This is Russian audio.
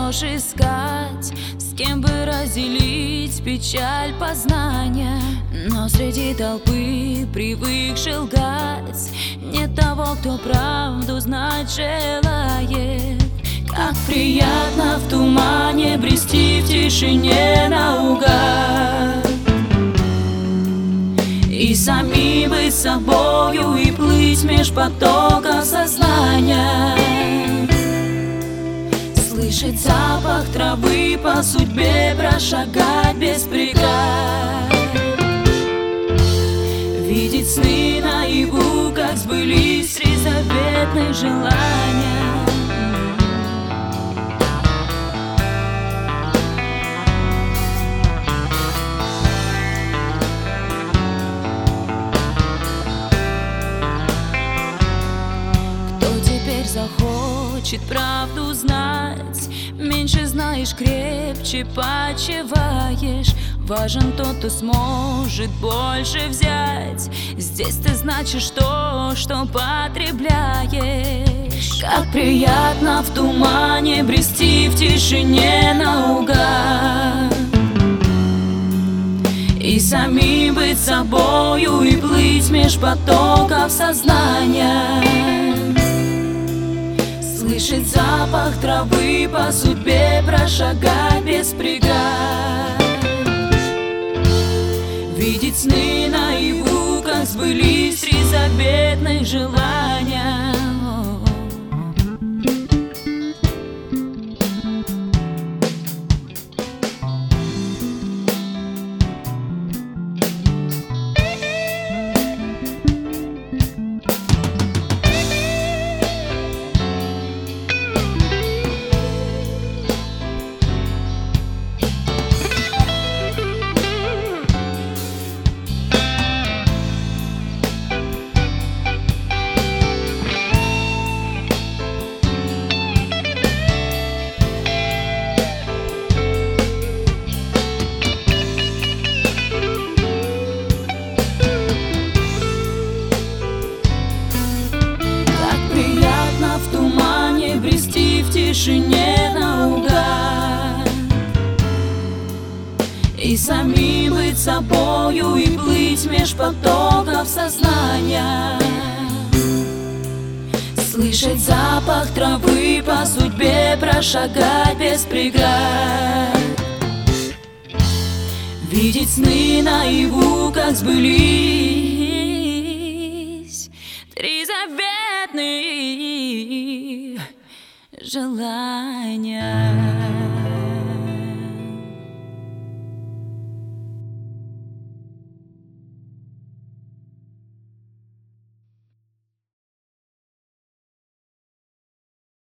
идешь искать, с кем бы разделить печаль познания. Но среди толпы, привыкшей лгать, нет того, кто правду знать желает. Как приятно в тумане брести в тишине наугад, и самим быть собою, и плыть меж потоков сознания. Слышать запах травы, по судьбе прошагать без преград. Видеть сны наяву, как сбылись три заветных желания. Захочет правду знать, меньше знаешь, крепче почиваешь. Важен тот, кто сможет больше взять. Здесь ты значишь то, что потребляешь. Как приятно в тумане брести в тишине наугад, и самим быть собою, и плыть меж потоков сознания. Слышать запах травы, по судьбе прошагать без преград. Видеть сны наяву, как сбылись три заветных желания. В тишине наугад, и самим быть собою, и плыть меж потоков сознания. Слышать запах травы, по судьбе прошагать без преград. Видеть сны наяву, как сбылись три заветных желания.